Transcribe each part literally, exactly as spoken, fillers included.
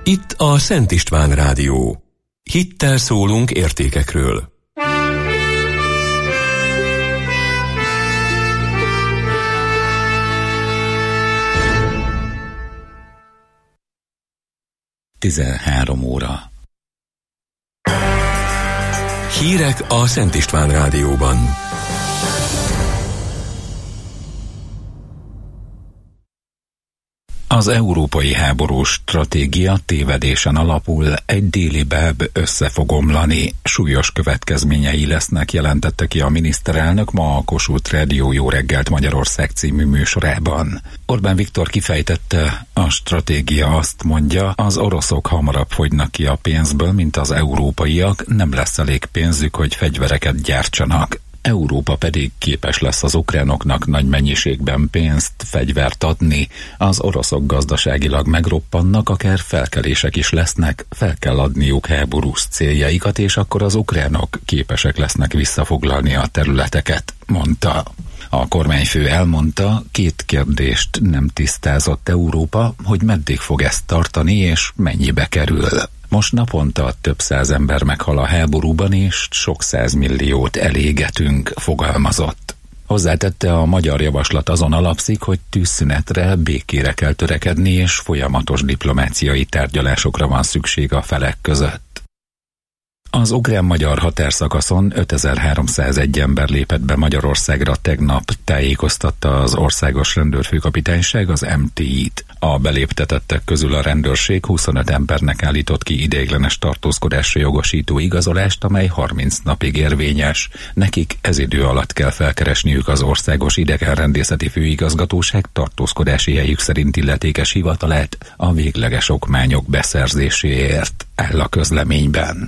Itt a Szent István Rádió. Hittel szólunk értékekről. tizenhárom óra. Hírek a Szent István Rádióban. Az európai háborús stratégia tévedésen alapul, egy déli báb össze fog omlani. Súlyos következményei lesznek, jelentette ki a miniszterelnök ma a Kossuth Rádió Jó reggelt Magyarország című műsorában. Orbán Viktor kifejtette, a stratégia azt mondja, az oroszok hamarabb fogynak ki a pénzből, mint az európaiak, nem lesz elég pénzük, hogy fegyvereket gyártsanak. Európa pedig képes lesz az ukránoknak nagy mennyiségben pénzt, fegyvert adni, az oroszok gazdaságilag megroppannak, akár felkelések is lesznek, fel kell adniuk háborús céljaikat, és akkor az ukránok képesek lesznek visszafoglalni a területeket, mondta. A kormányfő elmondta, két kérdést nem tisztázott Európa, hogy meddig fog ezt tartani, és mennyibe kerül. Most naponta több száz ember meghal a háborúban, és sok százmilliót elégetünk, fogalmazott. Hozzátette, a magyar javaslat azon alapszik, hogy tűzszünetre, békére kell törekedni, és folyamatos diplomáciai tárgyalásokra van szükség a felek között. Az ukrán-magyar határszakaszon ötezer-háromszázegy ember lépett be Magyarországra tegnap, tájékoztatta az Országos Rendőrfőkapitányság, az em té í-t. A beléptetettek közül a rendőrség huszonöt embernek állított ki ideiglenes tartózkodásra jogosító igazolást, amely harminc napig érvényes. Nekik ez idő alatt kell felkeresniük az Országos Idegenrendészeti Főigazgatóság tartózkodási helyük szerint illetékes hivatalát a végleges okmányok beszerzéséért, áll a közleményben.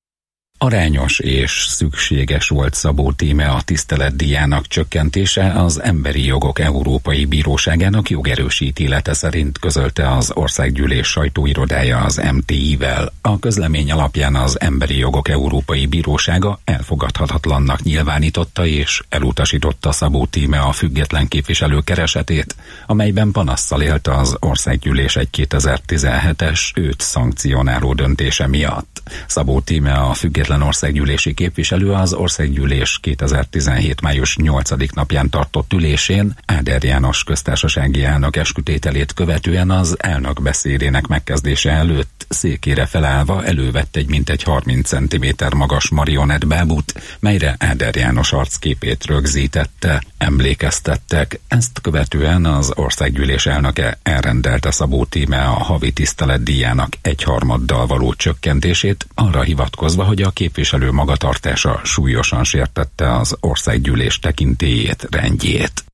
Arányos és szükséges volt Szabó Tíme a tiszteletdíjának csökkentése, az Emberi Jogok Európai Bíróságának jogerősítélete szerint közölte az Országgyűlés sajtóirodája az em té í-vel. A közlemény alapján az Emberi Jogok Európai Bírósága elfogadhatatlannak nyilvánította és elutasította Szabó Tíme a független képviselő keresetét, amelyben panasszal élt az Országgyűlés egy kétezer-tizenhetes őt szankcionáló döntése miatt. Szabó Tíme a független országgyűlési képviselő az Országgyűlés kétezer-tizenhét május nyolcadik napján tartott ülésén Áder János köztársasági elnök eskütételét követően az elnök beszédének megkezdése előtt székére felállva elővett egy mintegy harminc centiméter magas marionettbábút, melyre Áder János arcképét rögzítette. Emlékeztettek, ezt követően az Országgyűlés elnöke elrendelte Szabó Tíme a havi tiszteletdíjának egyharmaddal való csökkentését, arra hivatkozva, hogy a képviselő magatartása súlyosan sértette az Országgyűlés tekintélyét, rendjét.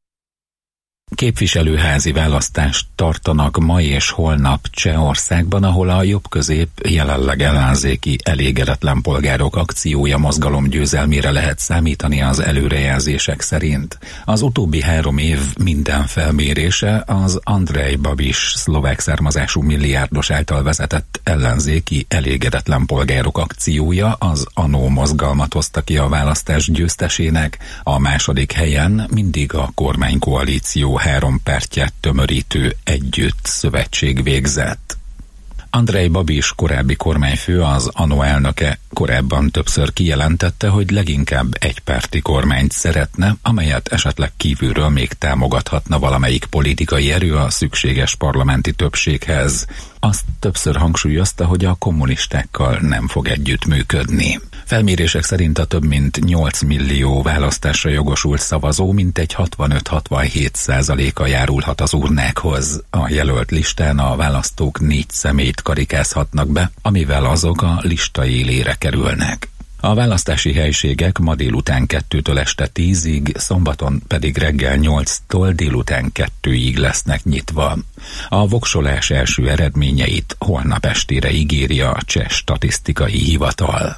Képviselőházi választást tartanak ma és holnap Csehországban, ahol a jobb-közép, jelenleg ellenzéki elégedetlen polgárok akciója mozgalom győzelmére lehet számítani az előrejelzések szerint. Az utóbbi három év minden felmérése az Andrej Babis szlovák származású milliárdos által vezetett ellenzéki elégedetlen polgárok akciója, az ANO mozgalmat hozta ki a választás győztesének, a második helyen mindig a kormánykoalíció három pártját tömörítő Együtt szövetség végzett. Andrej Babis korábbi kormányfő, az ANO elnöke korábban többször kijelentette, hogy leginkább egypárti kormányt szeretne, amelyet esetleg kívülről még támogathatna valamelyik politikai erő a szükséges parlamenti többséghez. Azt többször hangsúlyozta, hogy a kommunistákkal nem fog együttműködni. Felmérések szerint a több mint nyolc millió választásra jogosult szavazó mintegy hatvanöt-hatvanhét százaléka járulhat az urnákhoz. A jelölt listán a választók négy személyt karikázhatnak be, amivel azok a lista élére kerülnek. A választási helységek ma délután kettőtől este tízig, szombaton pedig reggel nyolctól délután kettőig lesznek nyitva. A voksolás első eredményeit holnap estére ígéri a Cseh Statisztikai Hivatal.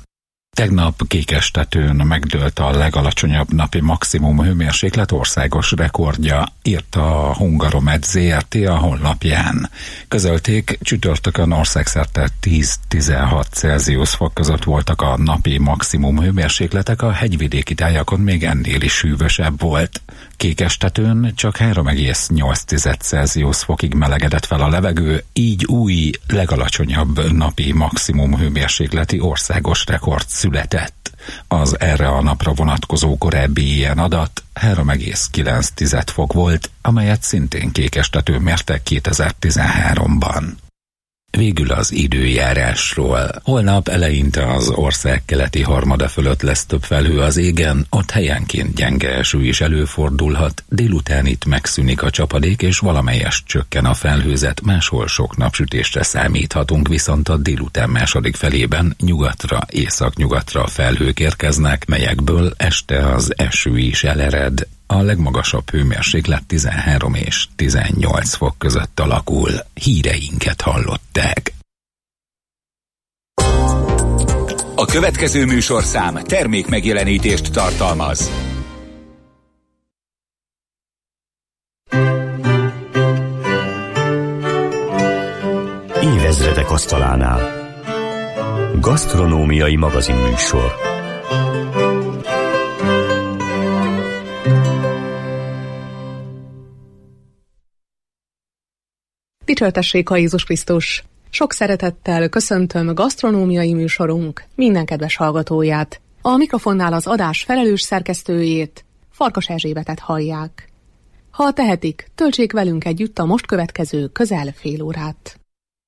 Tegnap Kékestetőn megdőlt a legalacsonyabb napi maximum hőmérséklet országos rekordja, írta a Hungaromet zé er té a honlapján. Közölték, csütörtökön országszerte tíz-tizenhat Celsius fok között voltak a napi maximum hőmérsékletek, a hegyvidéki tájakon még ennél is hűvösebb volt. Kékestetőn csak három egész nyolc Celsius fokig melegedett fel a levegő, így új, legalacsonyabb napi maximum hőmérsékleti országos rekord született. Az erre a napra vonatkozó korábbi ilyen adat három egész kilenc fok volt, amelyet szintén Kékestetőn mértek kétezer-tizenháromban. Végül az időjárásról. Holnap eleinte az ország keleti harmada fölött lesz több felhő az égen, ott helyenként gyenge eső is előfordulhat, délután itt megszűnik a csapadék és valamelyest csökken a felhőzet, máshol sok napsütésre számíthatunk, viszont a délután második felében nyugatra, északnyugatra felhők érkeznek, melyekből este az eső is elered. A legmagasabb hőmérséklet tizenhárom és tizennyolc fok között alakul. Híreinket hallották. A következő műsorszám termék megjelenítést tartalmaz. Évezredek asztalánál. Gasztronómiai magazinműsor. Dicsőtessék a Jézus Krisztus! Sok szeretettel köszöntöm gasztronómiai műsorunk minden kedves hallgatóját. A mikrofonnál az adás felelős szerkesztőjét, Farkas Erzsébetet hallják. Ha tehetik, töltsék velünk együtt a most következő közel fél órát.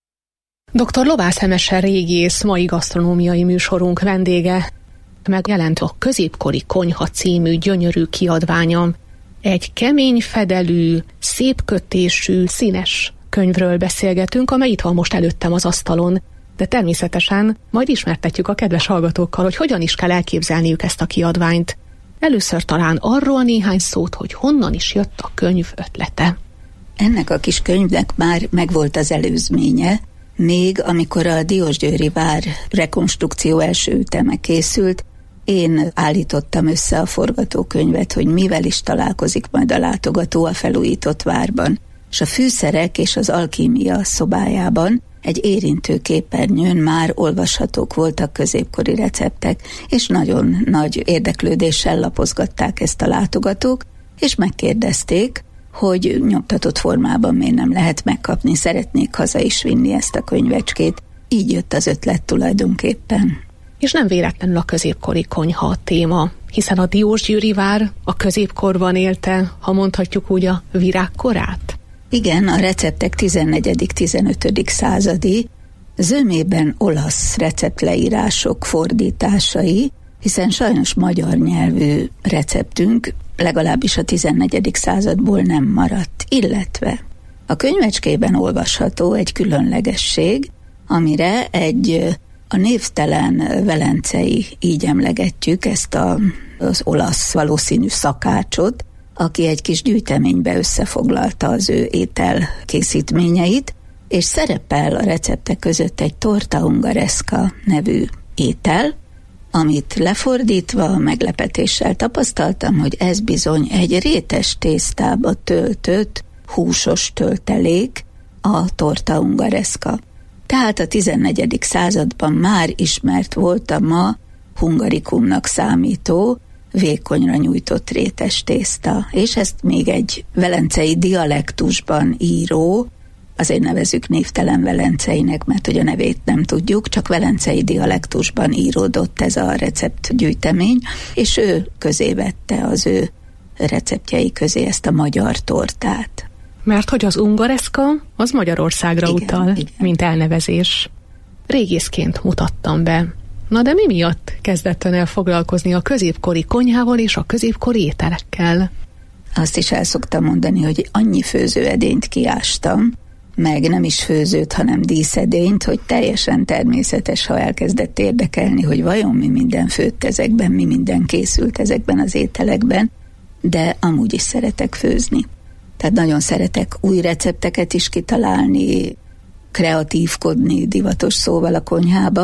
doktor Lovász Emese régész mai gasztronómiai műsorunk vendége. Megjelent a Középkori konyha című gyönyörű kiadványa. Egy kemény fedelű, szép kötésű, színes könyvről beszélgetünk, amely itt van most előttem az asztalon, de természetesen majd ismertetjük a kedves hallgatókkal, hogy hogyan is kell elképzelniük ezt a kiadványt. Először talán arról néhány szót, hogy honnan is jött a könyv ötlete. Ennek a kis könyvnek már megvolt az előzménye, még amikor a Diósgyőri vár rekonstrukció első üteme készült, én állítottam össze a forgatókönyvet, hogy mivel is találkozik majd a látogató a felújított várban. És a fűszerek és az alkímia szobájában egy érintő képernyőn már olvashatók voltak középkori receptek, és nagyon nagy érdeklődéssel lapozgatták ezt a látogatók, és megkérdezték, hogy nyomtatott formában miért nem lehet megkapni, szeretnék haza is vinni ezt a könyvecskét. Így jött az ötlet tulajdonképpen. És nem véletlenül a középkori konyha a téma, hiszen a Diósgyőri vár a középkorban élte, ha mondhatjuk úgy, a virágkorát. Igen, a receptek tizennegyedik-tizenötödik századi, zömében olasz receptleírások fordításai, hiszen sajnos magyar nyelvű receptünk legalábbis a tizennegyedik századból nem maradt, illetve a könyvecskében olvasható egy különlegesség, amire egy a névtelen velencei, így emlegetjük ezt a, az olasz valószínű szakácsot, aki egy kis gyűjteménybe összefoglalta az ő étel készítményeit, és szerepel a receptek között egy torta ungaresca nevű étel, amit lefordítva meglepetéssel tapasztaltam, hogy ez bizony egy rétes tésztába töltött húsos töltelék, a torta ungaresca. Tehát a tizennegyedik században már ismert volt a ma hungarikumnak számító, vékonyra nyújtott rétes tészta, és ezt még egy velencei dialektusban író, azért nevezzük névtelen velenceinek, mert hogy a nevét nem tudjuk, csak velencei dialektusban íródott ez a receptgyűjtemény, és ő közé vette az ő receptjei közé ezt a magyar tortát. Mert hogy az ungaresca, az Magyarországra igen, utal, igen. mint elnevezés. Régészként mutattam be. Na de mi miatt kezdett ön el foglalkozni a középkori konyhával és a középkori ételekkel? Azt is el szoktam mondani, hogy annyi főzőedényt kiástam, meg nem is főzőt, hanem díszedényt, hogy teljesen természetes, ha elkezdett érdekelni, hogy vajon mi minden főtt ezekben, mi minden készült ezekben az ételekben, de amúgy is szeretek főzni. Tehát nagyon szeretek új recepteket is kitalálni, kreatívkodni, divatos szóval a konyhába,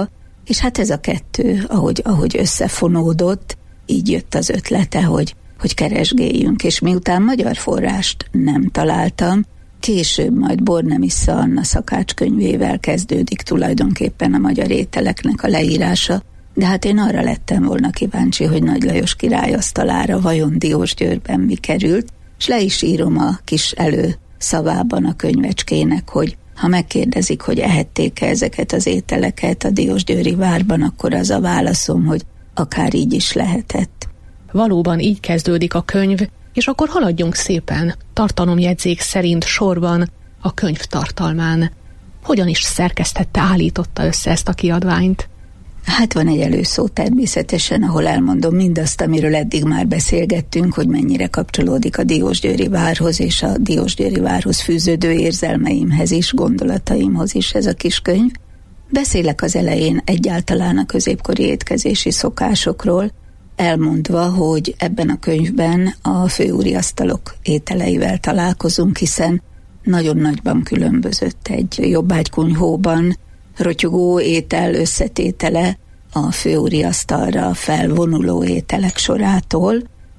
És hát ez a kettő, ahogy, ahogy összefonódott, így jött az ötlete, hogy, hogy keresgéljünk, és miután magyar forrást nem találtam, később majd Bornemisza Anna szakácskönyvével kezdődik tulajdonképpen a magyar ételeknek a leírása, de hát én arra lettem volna kíváncsi, hogy Nagy Lajos király asztalára vajon Diósgyőrben mi került, és le is írom a kis előszavában a könyvecskének, hogy ha megkérdezik, hogy ehették-e ezeket az ételeket a diósgyőri várban, akkor az a válaszom, hogy akár így is lehetett. Valóban így kezdődik a könyv, és akkor haladjunk szépen, tartalomjegyzék szerint sorban a könyv tartalmán. Hogyan is szerkesztette, állította össze ezt a kiadványt? Hát van egy előszó természetesen, ahol elmondom mindazt, amiről eddig már beszélgettünk, hogy mennyire kapcsolódik a diósgyőri várhoz és a diósgyőri várhoz fűződő érzelmeimhez is, gondolataimhoz is ez a kis könyv. Beszélek az elején egyáltalán a középkori étkezési szokásokról, elmondva, hogy ebben a könyvben a főúriasztalok ételeivel találkozunk, hiszen nagyon nagyban különbözött egy jobbágykunyhóban rotyogó étel összetétele a főúriasztalra felvonuló ételek sorától.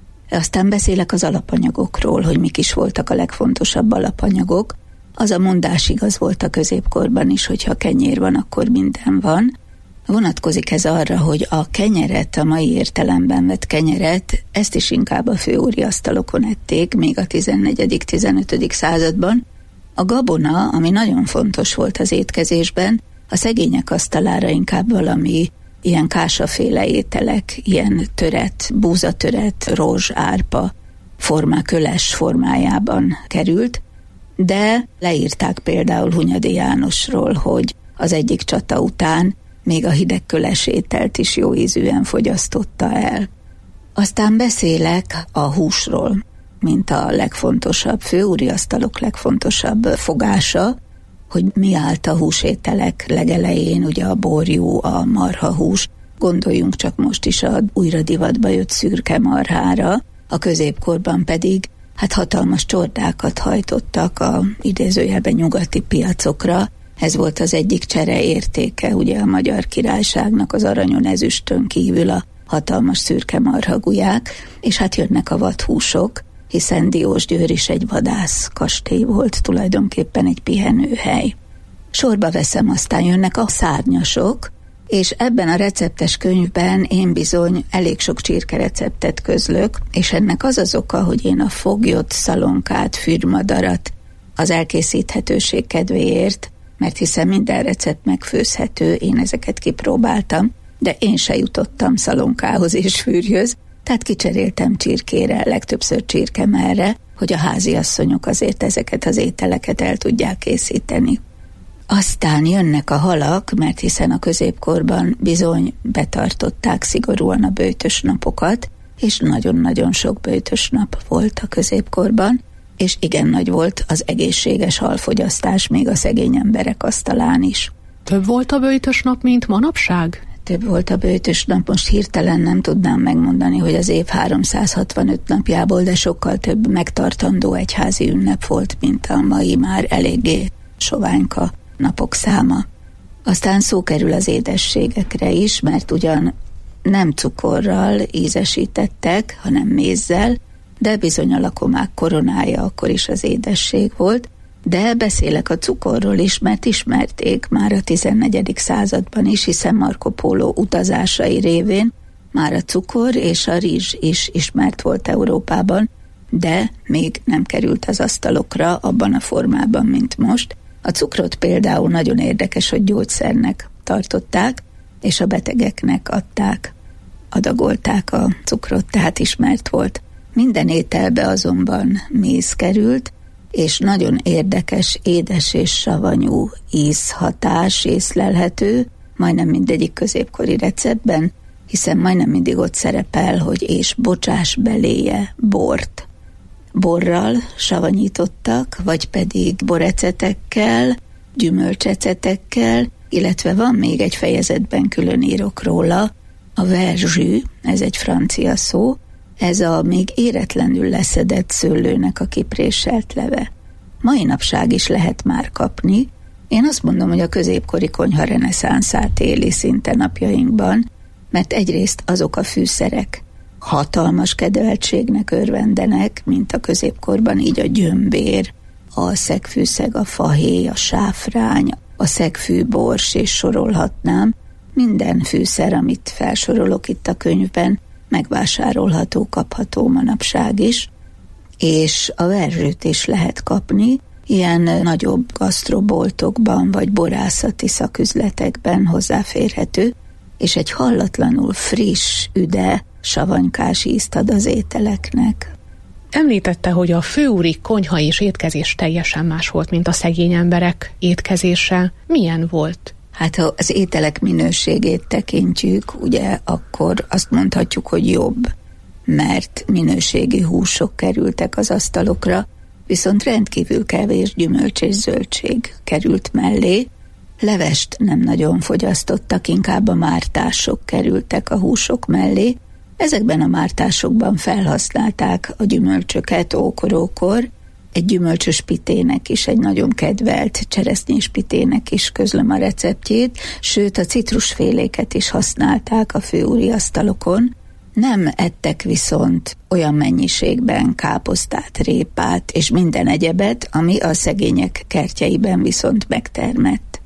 Aztán beszélek az alapanyagokról, hogy mik is voltak a legfontosabb alapanyagok. Az a mondás igaz volt a középkorban is, hogyha kenyér van, akkor minden van. Vonatkozik ez arra, hogy a kenyeret, a mai értelemben vett kenyeret, ezt is inkább a főúriasztalokon ették, még a tizennegyedik-tizenötödik században. A gabona, ami nagyon fontos volt az étkezésben, a szegények asztalára inkább valami ilyen kásaféle ételek, ilyen töret, búzatöret, rozs, árpa formá, köles formájában került, de leírták például Hunyadi Jánosról, hogy az egyik csata után még a hideg köles ételt is jó ízűen fogyasztotta el. Aztán beszélek a húsról, mint a legfontosabb, főúriasztalok legfontosabb fogása, hogy mi állt a húsételek legelején, ugye a borjú, a marhahús, gondoljunk csak most is a újra divatba jött szürke marhára, a középkorban pedig hát hatalmas csordákat hajtottak a idézőjelben nyugati piacokra. Ez volt az egyik csere értéke, ugye a Magyar Királyságnak az aranyon, ezüstön kívül a hatalmas szürke marhagulyák, és hát jönnek a vadhúsok, hiszen Diósgyőr is egy vadász kastély volt, tulajdonképpen egy pihenőhely. Sorba veszem, aztán jönnek a szárnyasok, és ebben a receptes könyvben én bizony elég sok csirkereceptet közlök, és ennek az az oka, hogy én a foglyot, szalonkát, fürmadarat az elkészíthetőség kedvéért, mert hiszen minden recept megfőzhető, én ezeket kipróbáltam, de én se jutottam szalonkához és fűrjhöz, tehát kicseréltem csirkére, legtöbbször csirkemelre, hogy a háziasszonyok azért ezeket az ételeket el tudják készíteni. Aztán jönnek a halak, mert hiszen a középkorban bizony betartották szigorúan a böjtös napokat, és nagyon-nagyon sok böjtös nap volt a középkorban, és igen nagy volt az egészséges halfogyasztás még a szegény emberek asztalán is. Több volt a böjtös nap, mint manapság? Több volt a böjtös nap, most hirtelen nem tudnám megmondani, hogy az év háromszázhatvanöt napjából, de sokkal több megtartandó egyházi ünnep volt, mint a mai már eléggé soványka napok száma. Aztán szó kerül az édességekre is, mert ugyan nem cukorral ízesítettek, hanem mézzel, de bizony a lakomák koronája akkor is az édesség volt, de beszélek a cukorról is, mert ismerték már a tizennegyedik században is, hiszen Marco Polo utazásai révén már a cukor és a rizs is ismert volt Európában, de még nem került az asztalokra abban a formában, mint most. A cukrot például nagyon érdekes, hogy gyógyszernek tartották, és a betegeknek adták, adagolták a cukrot, tehát ismert volt. Minden ételbe azonban méz került, és nagyon érdekes, édes és savanyú ízhatás észlelhető, majdnem mindegyik középkori receptben, hiszen majdnem mindig ott szerepel, hogy és bocsáss beléje bort. Borral savanyítottak, vagy pedig borecetekkel, gyümölcsecetekkel, illetve van még egy fejezetben külön írok róla, a verzsű, ez egy francia szó, ez a még éretlenül leszedett szőlőnek a kipréselt leve. Mai napság is lehet már kapni, Én azt mondom, hogy a középkori konyha reneszánszát éli szinte napjainkban, mert egyrészt azok a fűszerek hatalmas kedveltségnek örvendenek, mint a középkorban, így a gyömbér, a szegfűszeg, a fahéj, a sáfrány, a szegfűbors, és sorolhatnám. Minden fűszer, amit felsorolok itt a könyvben, megvásárolható, kapható manapság is, és a verzsőt is lehet kapni, ilyen nagyobb gasztroboltokban vagy borászati szaküzletekben hozzáférhető, és egy hallatlanul friss, üde, savanykás ízt ad az ételeknek. Említette, hogy a főúri konyha és étkezés teljesen más volt, mint a szegény emberek étkezése. Milyen volt? Hát ha az ételek minőségét tekintjük, ugye akkor azt mondhatjuk, hogy jobb, mert minőségi húsok kerültek az asztalokra, viszont rendkívül kevés gyümölcs és zöldség került mellé. Levest nem nagyon fogyasztottak, inkább a mártások kerültek a húsok mellé. Ezekben a mártásokban felhasználták a gyümölcsöket ókor-ókor. Egy gyümölcsös pitének is, egy nagyon kedvelt cseresznyés pitének is közlöm a receptjét, sőt a citrusféléket is használták a főúri asztalokon. Nem ettek viszont olyan mennyiségben káposztát, répát és minden egyebet, ami a szegények kertjeiben viszont megtermett.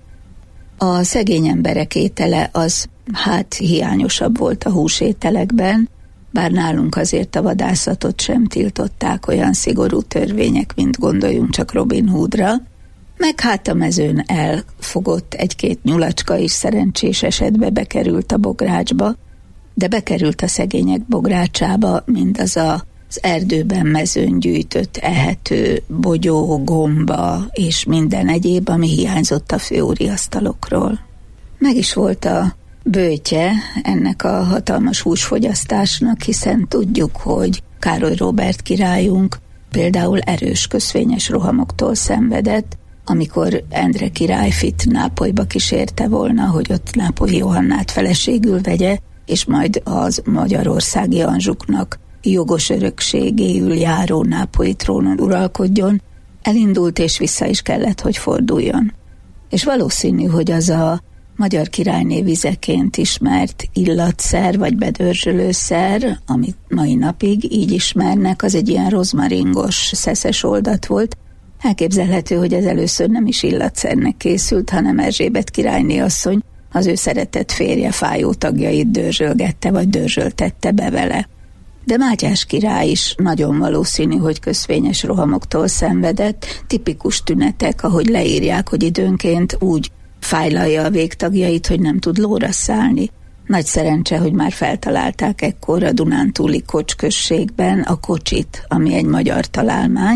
A szegény emberek étele az hát hiányosabb volt a húsételekben, bár nálunk azért a vadászatot sem tiltották olyan szigorú törvények, mint gondoljunk csak Robin Hoodra, meg hát a mezőn elfogott egy-két nyulacska is szerencsés esetbe bekerült a bográcsba, de bekerült a szegények bográcsába mindaz a az erdőben mezőn gyűjtött ehető bogyó, gomba és minden egyéb, ami hiányzott a főúri asztalokról. Meg is volt a böjtje ennek a hatalmas húsfogyasztásnak, hiszen tudjuk, hogy Károly Róbert királyunk például erős köszvényes rohamoktól szenvedett, amikor Endre királyfit Nápolyba kísérte volna, hogy ott Nápolyi Johannát feleségül vegye, és majd az magyarországi Anzsuknak jogos örökségéül járó nápolyi trónon uralkodjon, elindult és vissza is kellett, hogy forduljon. És valószínű, hogy az a magyar királyné vizeként ismert illatszer vagy bedörzsölőszer, amit mai napig így ismernek, az egy ilyen rozmaringos, szeszes oldat volt. Elképzelhető, hogy ez először nem is illatszernek készült, hanem Erzsébet királyné asszony az ő szeretett férje fájó tagjait dörzsölgette vagy dörzsöltette be vele. De Mátyás király is nagyon valószínű, hogy köszvényes rohamoktól szenvedett, tipikus tünetek, ahogy leírják, hogy időnként úgy fájlalja a végtagjait, hogy nem tud lóra szállni. Nagy szerencse, hogy már feltalálták ekkor a Dunántúli Kocs községben a kocsit, ami egy magyar találmány.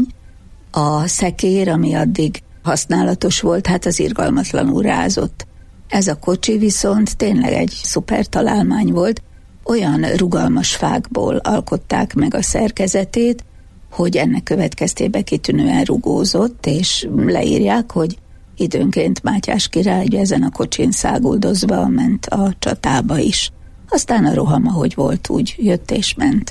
A szekér, ami addig használatos volt, hát az irgalmatlanul rázott. Ez a kocsi viszont tényleg egy szuper találmány volt, olyan rugalmas fákból alkották meg a szerkezetét, hogy ennek következtében kitűnően rugózott, és leírják, hogy időnként Mátyás király ezen a kocsin száguldozva ment a csatába is. Aztán a roham, ahogy volt, úgy jött és ment.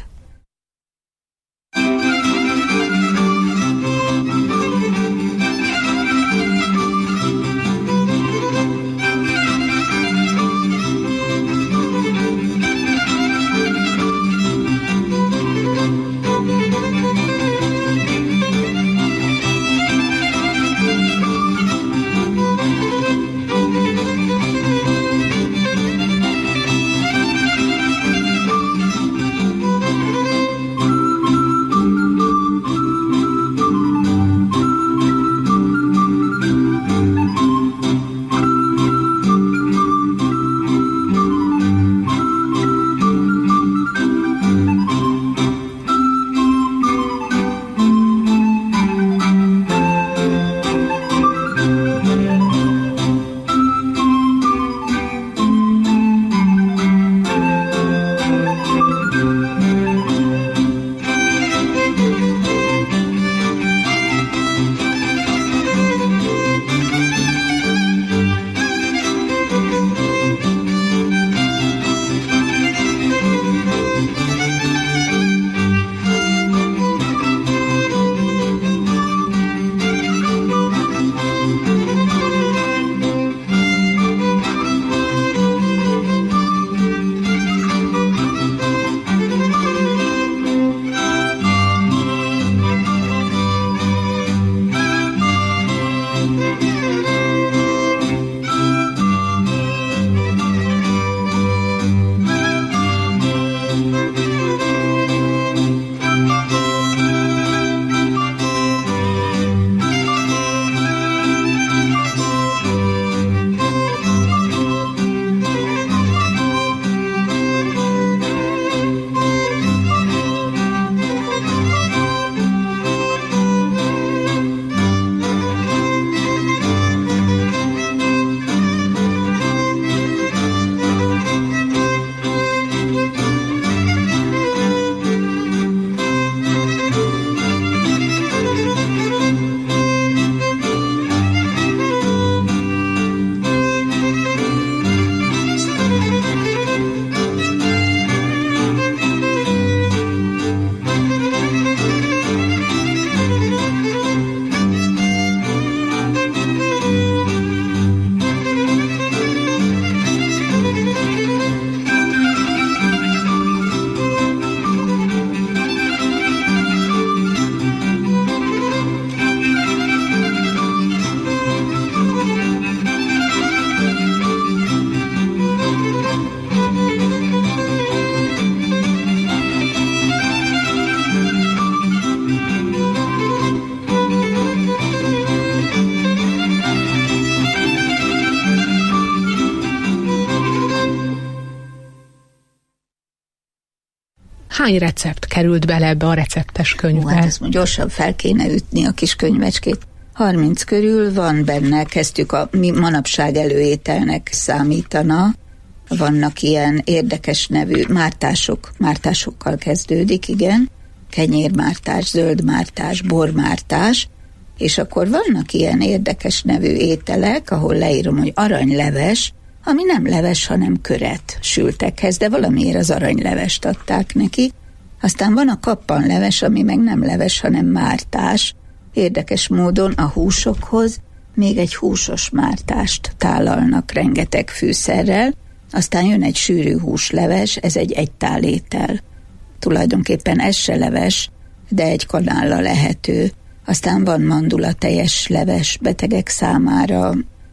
hány recept került bele ebbe a receptes könyvbe? Ó, hát ezt gyorsan fel kéne ütni a kis könyvecskét. harminc körül van benne, kezdtük a mi manapság előételnek számítana. Vannak ilyen érdekes nevű mártások, mártásokkal kezdődik, igen. Kenyérmártás, zöldmártás, bormártás, és akkor vannak ilyen érdekes nevű ételek, ahol leírom, hogy aranyleves, ami nem leves, hanem köret sültekhez, de valamiért az aranylevest adták neki. Aztán van a kappanleves, ami meg nem leves, hanem mártás. Érdekes módon a húsokhoz még egy húsos mártást tálalnak rengeteg fűszerrel, aztán jön egy sűrű húsleves, ez egy egytálétel. Tulajdonképpen ez se leves, de egy kanállal lehető. Aztán van mandulatejes leves betegek számára,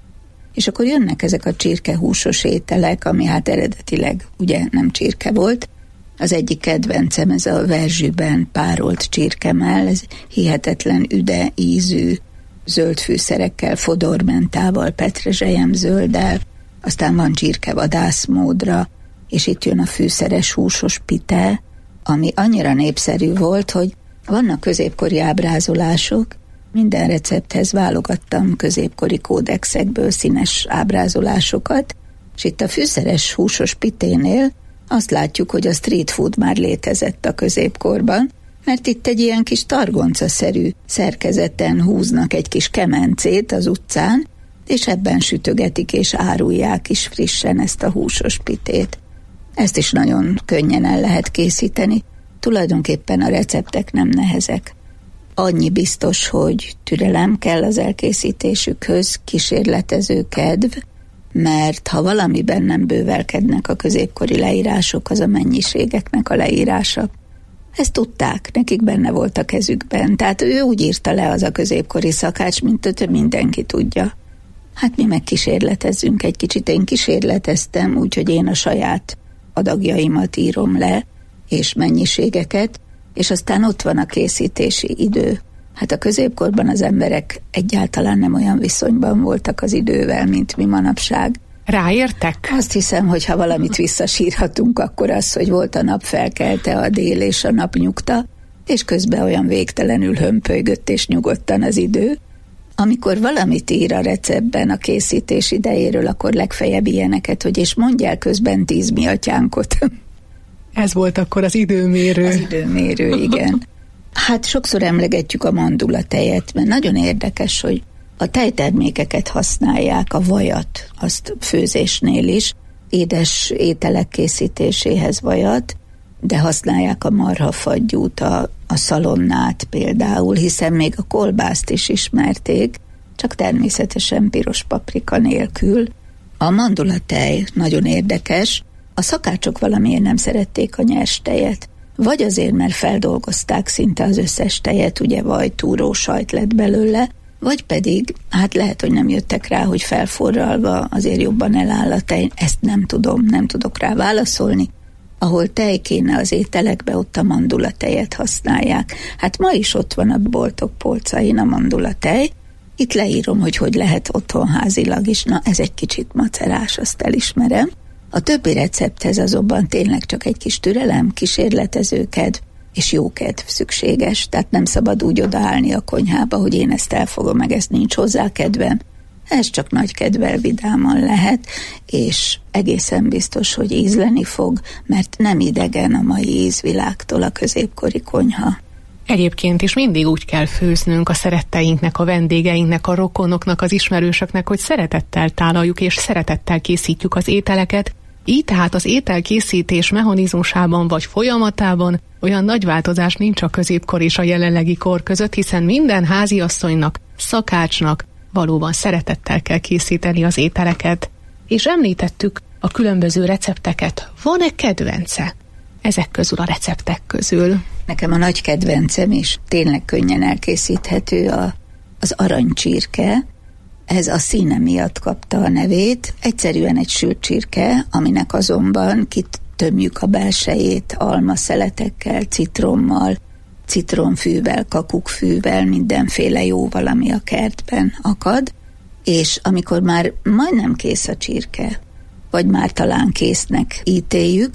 és akkor jönnek ezek a csirkehúsos ételek, ami hát eredetileg ugye nem csirke volt. Az egyik kedvencem ez a verzsűben párolt csirkemell, ez hihetetlen üde ízű, zöld fűszerekkel, fodormentával, petrezselyem zölddel, aztán van csirkevadászmódra, és itt jön a fűszeres húsos pite, ami annyira népszerű volt, hogy vannak középkori ábrázolások, minden recepthez válogattam középkori kódexekből színes ábrázolásokat, és itt a fűszeres húsos piténél azt látjuk, hogy a street food már létezett a középkorban, mert itt egy ilyen kis targoncaszerű szerkezeten húznak egy kis kemencét az utcán, és ebben sütögetik és árulják is frissen ezt a húsos pitét. Ezt is nagyon könnyen el lehet készíteni. Tulajdonképpen a receptek nem nehezek. Annyi biztos, hogy türelem kell az elkészítésükhöz, kísérletező kedv, mert ha valamiben nem bővelkednek a középkori leírások, az a mennyiségeknek a leírása. Ezt tudták, nekik benne volt a kezükben, tehát ő úgy írta le az a középkori szakács, mint mindenki tudja. Hát mi meg kísérletezzünk egy kicsit, én kísérleteztem, úgyhogy én a saját adagjaimat írom le, és mennyiségeket, és aztán ott van a készítési idő. Hát a középkorban az emberek egyáltalán nem olyan viszonyban voltak az idővel, mint mi manapság. Ráértek? Azt hiszem, hogy ha valamit visszasírhatunk, akkor az, hogy volt a nap felkelte, a dél és a nap nyugta, és közben olyan végtelenül hömpölygött és nyugodtan az idő. Amikor valamit ír a receptben a készítés idejéről, akkor legfeljebb ilyeneket, hogy és mondjál közben tíz mi atyánkot. Ez volt akkor az időmérő. Az időmérő, igen. Hát sokszor emlegetjük a mandulatejet, mert nagyon érdekes, hogy a tejtermékeket használják, a vajat, azt főzésnél is, édes ételek készítéséhez vajat, de használják a marhafagyút, a, a szalonnát például, hiszen még a kolbászt is ismerték, csak természetesen piros paprika nélkül. A mandulatej nagyon érdekes, a szakácsok valamiért nem szerették a nyers tejet. Vagy azért, mert feldolgozták szinte az összes tejet, ugye vaj, túró, sajt lett belőle, vagy pedig, hát lehet, hogy nem jöttek rá, hogy felforralva azért jobban eláll a tej. Ezt nem tudom, nem tudok rá válaszolni. Ahol tej kéne az ételekbe, ott a mandulatejet használják. Hát ma is ott van a boltok polcain a mandulatej. Itt leírom, hogy hogy lehet otthonházilag is. Na, ez egy kicsit macerás, azt elismerem. A többi recepthez azonban tényleg csak egy kis türelem, kísérletező kedv és jó kedv szükséges, tehát nem szabad úgy odaállni a konyhába, hogy én ezt elfogom, meg ezt nincs hozzá kedvem. Ez csak nagy kedvel, vidáman lehet, és egészen biztos, hogy ízleni fog, mert nem idegen a mai ízvilágtól a középkori konyha. Egyébként is mindig úgy kell főznünk a szeretteinknek, a vendégeinknek, a rokonoknak, az ismerősöknek, hogy szeretettel tálaljuk és szeretettel készítjük az ételeket. Így tehát az ételkészítés mechanizmusában vagy folyamatában olyan nagy változás nincs a középkor és a jelenlegi kor között, hiszen minden háziasszonynak, szakácsnak valóban szeretettel kell készíteni az ételeket. És említettük a különböző recepteket. Van-e kedvence ezek közül, a receptek közül? Nekem a nagy kedvencem is tényleg könnyen elkészíthető a, az aranycsirke. Ez a színe miatt kapta a nevét. Egyszerűen egy sült csirke, aminek azonban kitömjük a belsejét almaszeletekkel, citrommal, citronfűvel, kakukkfűvel, mindenféle jó valami a kertben akad, és amikor már majdnem kész a csirke, vagy már talán késznek ítéljük,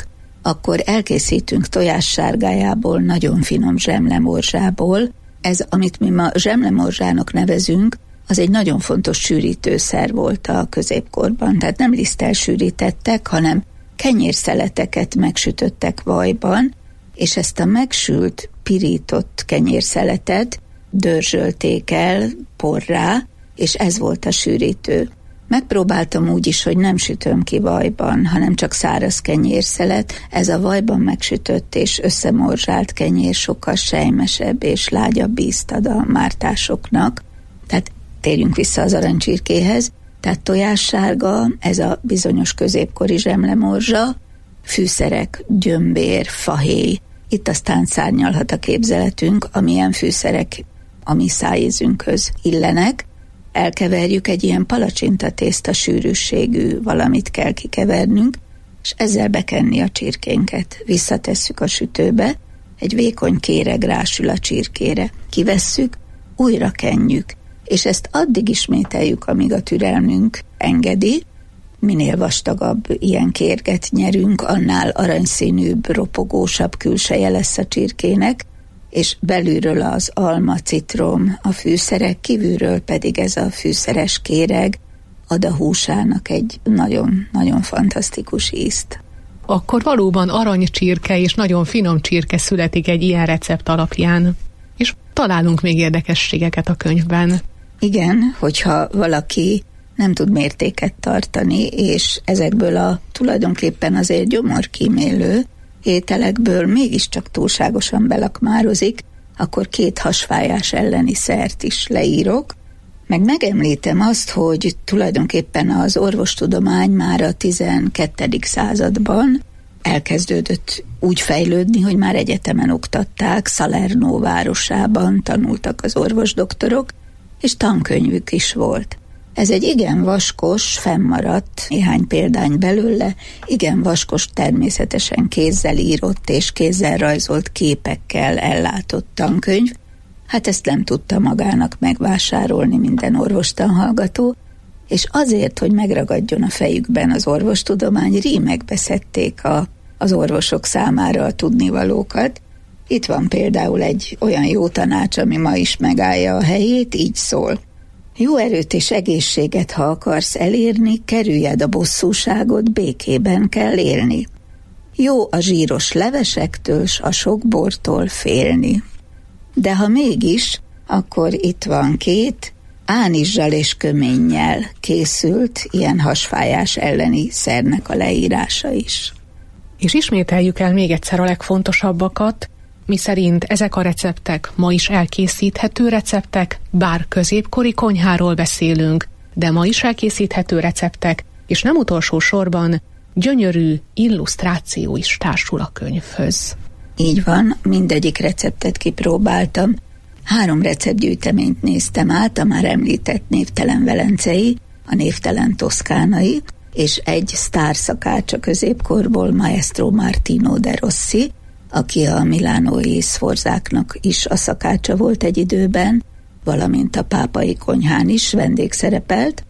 akkor elkészítünk tojássárgájából, nagyon finom zsemlemorzsából. Ez, amit mi ma zsemlemorzsának nevezünk, az egy nagyon fontos sűrítőszer volt a középkorban. Tehát nem liszttel sűrítettek, hanem kenyérszeleteket megsütöttek vajban, és ezt a megsült, pirított kenyérszeletet dörzsölték el porrá, és ez volt a sűrítő. Megpróbáltam úgy is, hogy nem sütöm ki vajban, hanem csak száraz kenyérszelet. Ez a vajban megsütött és összemorzsált kenyér sokkal sejmesebb és lágyabb ízt ad a mártásoknak. Tehát térjünk vissza az aranycsirkéhez. Tehát tojássárga, ez a bizonyos középkori zsemlemorzsa, fűszerek, gyömbér, fahéj. Itt aztán szárnyalhat a képzeletünk, amilyen fűszerek a mi szájízünkhöz illenek. Elkeverjük, egy ilyen palacsintatészta sűrűségű valamit kell kikevernünk, és ezzel bekenni a csirkénket. Visszatesszük a sütőbe, egy vékony kéreg rásül a csirkére. Kivesszük, újra kenjük, és ezt addig ismételjük, amíg a türelmünk engedi. Minél vastagabb ilyen kérget nyerünk, annál aranyszínűbb, ropogósabb külseje lesz a csirkének, és belülről az alma, citrom, a fűszerek, kívülről pedig ez a fűszeres kéreg ad a húsának egy nagyon-nagyon fantasztikus ízt. Akkor valóban aranycsirke és nagyon finom csirke születik egy ilyen recept alapján. És találunk még érdekességeket a könyvben. Igen, hogyha valaki nem tud mértéket tartani, és ezekből a tulajdonképpen azért gyomorkímélő ételekből mégiscsak túlságosan belakmározik, akkor két hasfájás elleni szert is leírok. Meg megemlítem azt, hogy tulajdonképpen az orvostudomány már a tizenkettedik században elkezdődött úgy fejlődni, hogy már egyetemen oktatták, Salerno városában tanultak az orvosdoktorok, és tankönyvük is volt. Ez egy igen vaskos, fennmaradt néhány példány belőle, igen vaskos, természetesen kézzel írott és kézzel rajzolt képekkel ellátott tankönyv. Hát ezt nem tudta magának megvásárolni minden orvostanhallgató, és azért, hogy megragadjon a fejükben az orvostudomány, rímekbe szedték a, az orvosok számára a tudnivalókat. Itt van például egy olyan jó tanács, ami ma is megállja a helyét, így szól. Jó erőt és egészséget, ha akarsz elérni, kerüljed a bosszúságot, békében kell élni. Jó a zsíros levesektől, s a sok bortól félni. De ha mégis, akkor itt van két ánizsal és köménnyel készült ilyen hasfájás elleni szernek a leírása is. És ismételjük el még egyszer a legfontosabbakat, miszerint ezek a receptek ma is elkészíthető receptek, bár középkori konyháról beszélünk, de ma is elkészíthető receptek, és nem utolsó sorban gyönyörű illusztráció is társul a könyvhöz. Így van, mindegyik receptet kipróbáltam. Három receptgyűjteményt néztem át, a már említett névtelen velencei, a névtelen toszkánai, és egy sztárszakács a középkorból, Maestro Martino de Rossi, aki a milánói szforzáknak is a szakácsa volt egy időben, valamint a pápai konyhán is vendégszerepelt.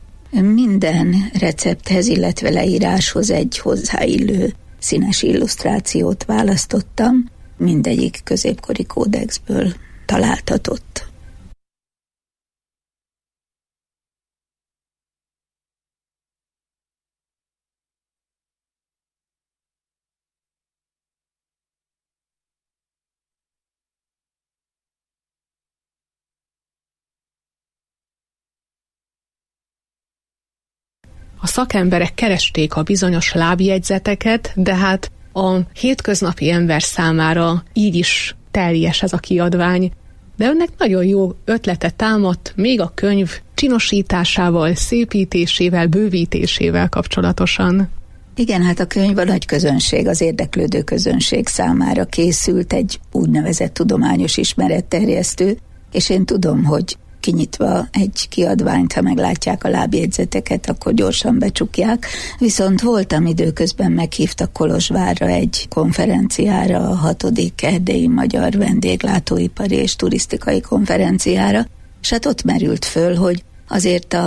Minden recepthez, illetve leíráshoz egy hozzáillő színes illusztrációt választottam, mindegyik középkori kódexből találtatott. A szakemberek keresték a bizonyos lábjegyzeteket, de hát a hétköznapi ember számára így is teljes ez a kiadvány. De önnek nagyon jó ötlete támadt még a könyv csinosításával, szépítésével, bővítésével kapcsolatosan. Igen, hát a könyv a nagy közönség, az érdeklődő közönség számára készült, egy úgynevezett tudományos ismeretterjesztő, és én tudom, hogy kinyitva egy kiadványt, ha meglátják a lábjegyzeteket, akkor gyorsan becsukják. Viszont voltam időközben, meghívtak Kolozsvárra egy konferenciára, a hatodik erdélyi magyar vendéglátóipari és turisztikai konferenciára, és hát ott merült föl, hogy azért a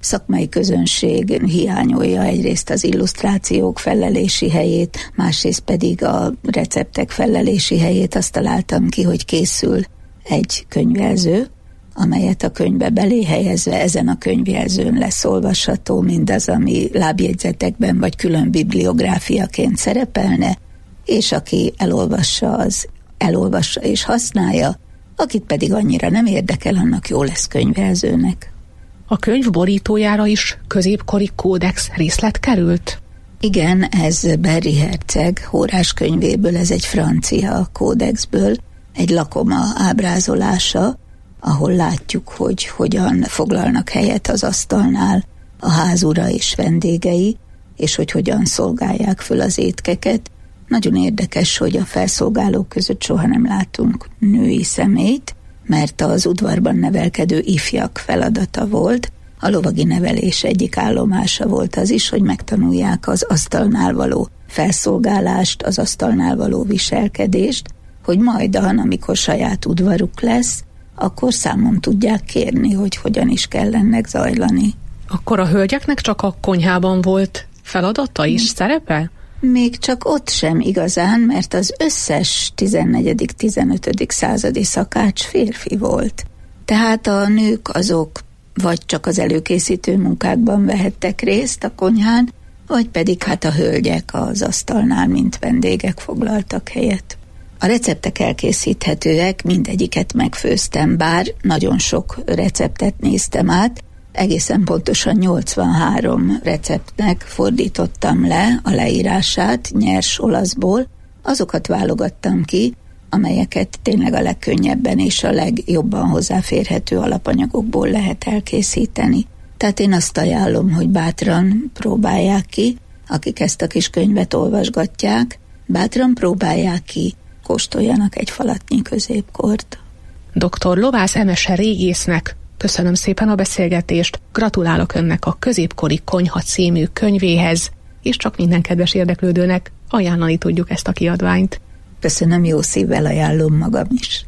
szakmai közönség hiányolja egyrészt az illusztrációk felelési helyét, másrészt pedig a receptek felelési helyét. Azt találtam ki, hogy készül egy könyvjelző, amelyet a könyvbe belé helyezve ezen a könyvjelzőn lesz olvasható mindaz, ami lábjegyzetekben vagy külön bibliográfiaként szerepelne, és aki elolvassa, az elolvassa és használja, akit pedig annyira nem érdekel, annak jó lesz könyvjelzőnek. A könyv borítójára is középkori kódex részlet került? Igen, ez Berry herceg Hórás könyvéből, ez egy francia kódexből, egy lakoma ábrázolása, ahol látjuk, hogy hogyan foglalnak helyet az asztalnál a házura és vendégei, és hogy hogyan szolgálják föl az étkeket. Nagyon érdekes, hogy a felszolgálók között soha nem látunk női személyt, mert az udvarban nevelkedő ifjak feladata volt. A lovagi nevelés egyik állomása volt az is, hogy megtanulják az asztalnál való felszolgálást, az asztalnál való viselkedést, hogy majdan, amikor saját udvaruk lesz, akkor számon tudják kérni, hogy hogyan is kell ennek zajlani. Akkor a hölgyeknek csak a konyhában volt feladata is, szerepe? Még csak ott sem igazán, mert az összes tizennegyedik-tizenötödik századi szakács férfi volt. Tehát a nők azok vagy csak az előkészítő munkákban vehettek részt a konyhán, vagy pedig hát a hölgyek az asztalnál, mint vendégek foglaltak helyet. A receptek elkészíthetőek, mindegyiket megfőztem, bár nagyon sok receptet néztem át, egészen pontosan nyolcvanhárom receptnek fordítottam le a leírását nyers olaszból, azokat válogattam ki, amelyeket tényleg a legkönnyebben és a legjobban hozzáférhető alapanyagokból lehet elkészíteni. Tehát én azt ajánlom, hogy bátran próbálják ki, akik ezt a kis könyvet olvasgatják, bátran próbálják ki, kóstoljanak egy falatnyi középkort. doktor Lovász Emese régésznek köszönöm szépen a beszélgetést, gratulálok önnek a Középkori Konyha című könyvéhez, és csak minden kedves érdeklődőnek ajánlani tudjuk ezt a kiadványt. Köszönöm, jó szívvel ajánlom magam is.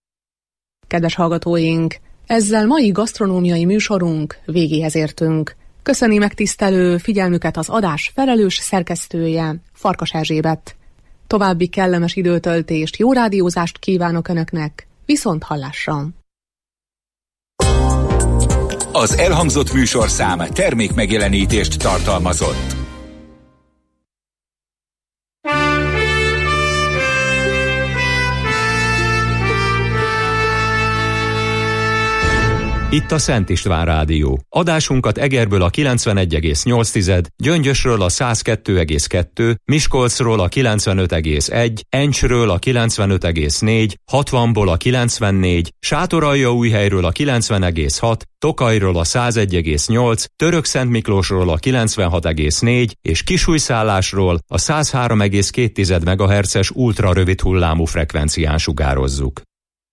Kedves hallgatóink, ezzel mai gasztronómiai műsorunk végéhez értünk. Köszöni megtisztelő figyelmüket az adás felelős szerkesztője, Farkas Erzsébet. További kellemes időtöltést, jó rádiózást kívánok Önöknek, viszont hallásra! Az elhangzott műsorszám termék megjelenítést tartalmazott. Itt a Szent István Rádió. Adásunkat Egerből a kilencvenegy egész nyolc, Gyöngyösről a száz kettő egész kettő, Miskolcról a kilencvenöt egész egy, Encsről a kilencvenöt egész négy, hatvanból a kilencvennégy, Sátoraljaújhelyről a kilencven egész hat, Tokajról a száz egy egész nyolc, Törökszentmiklósról a kilencvenhat egész négy és Kisújszállásról a száz három egész két megahertzes ultrarövid hullámú frekvencián sugározzuk.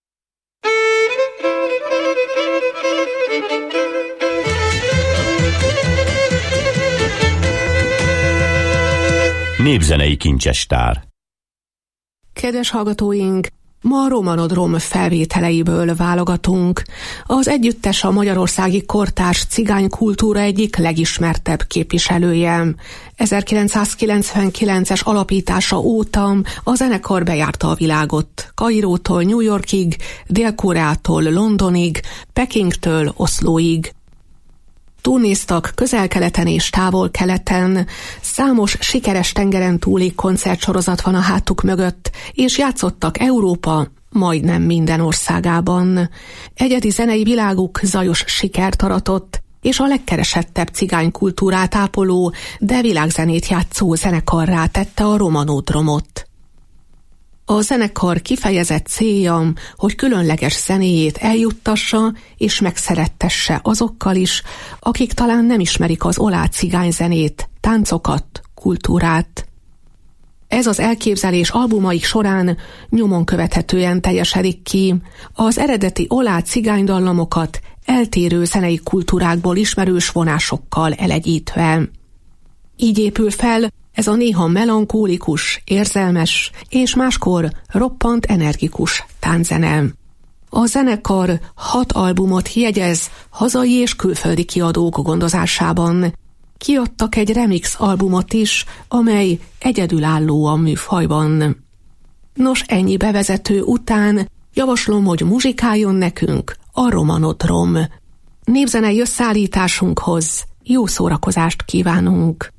Népzenei kincsestár. Kedves hallgatóink, ma a Romanodrom felvételeiből válogatunk. Az együttes a magyarországi kortárs cigánykultúra egyik legismertebb képviselője. ezerkilencszázkilencvenkilences alapítása óta a zenekar bejárta a világot. Kairótól New Yorkig, Dél-Koreától Londonig, Pekingtől Oszlóig. Turnéztak Közel-Keleten és Távol-Keleten, számos sikeres tengeren túli koncertsorozat van a hátuk mögött, és játszottak Európa majdnem minden országában. Egyedi zenei világuk zajos sikert aratott, és a legkeresettebb cigánykultúrát ápoló, de világzenét játszó zenekarrá tette a Romanodromot. A zenekar kifejezett célja, hogy különleges zenéjét eljuttassa és megszerettesse azokkal is, akik talán nem ismerik az oláh cigányzenét, táncokat, kultúrát. Ez az elképzelés albumaik során nyomon követhetően teljesedik ki, az eredeti oláh cigánydallamokat eltérő zenei kultúrákból ismerős vonásokkal elegyítve. Így épül fel ez a néha melankólikus, érzelmes és máskor roppant energikus tánczene. A zenekar hat albumot jegyez hazai és külföldi kiadók gondozásában. Kiadtak egy remix albumot is, amely egyedülálló a műfajban. Nos, ennyi bevezető után javaslom, hogy muzsikáljon nekünk a Romanodrom. Népzenei összeállításunkhoz jó szórakozást kívánunk!